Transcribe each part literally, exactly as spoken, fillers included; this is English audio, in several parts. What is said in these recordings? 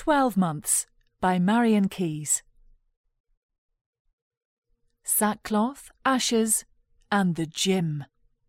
Twelve Months by Marian Keyes. Sackcloth, Ashes and the Gym.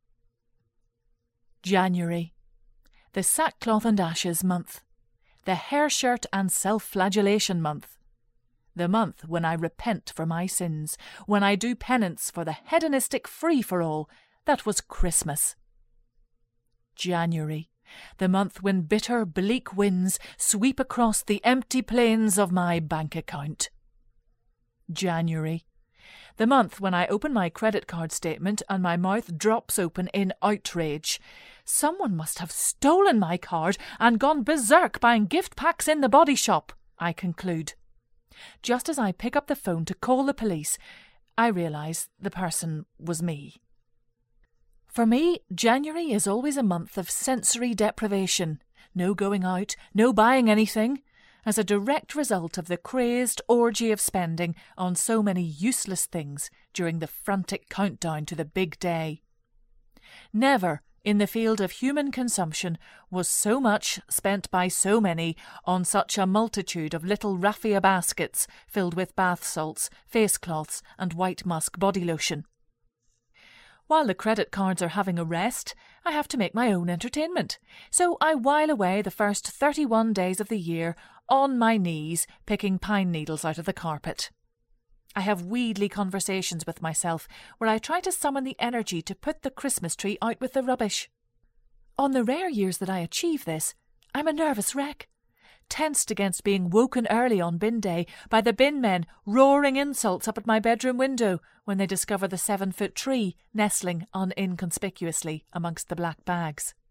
January. The sackcloth and ashes month. The hair shirt and self-flagellation month. The month when I repent for my sins, when I do penance for the hedonistic free-for-all that was Christmas. January. The month when bitter, bleak winds sweep across the empty plains of my bank account. January. The month when I open my credit card statement and my mouth drops open in outrage. Someone must have stolen my card and gone berserk buying gift packs in the Body Shop, I conclude. Just as I pick up the phone to call the police, I realise the person was me. For me, January is always a month of sensory deprivation. No going out, no buying anything, as a direct result of the crazed orgy of spending on so many useless things during the frantic countdown to the big day. Never, in the field of human consumption, was so much spent by so many on such a multitude of little raffia baskets filled with bath salts, face cloths and white musk body lotion. While the credit cards are having a rest, I have to make my own entertainment, so I while away the first thirty-one days of the year on my knees picking pine needles out of the carpet. I have weedly conversations with myself where I try to summon the energy to put the Christmas tree out with the rubbish. On the rare years that I achieve this, I'm a nervous wreck, tensed against being woken early on bin day by the bin men roaring insults up at my bedroom window when they discover the seven-foot tree nestling un-inconspicuously amongst the black bags.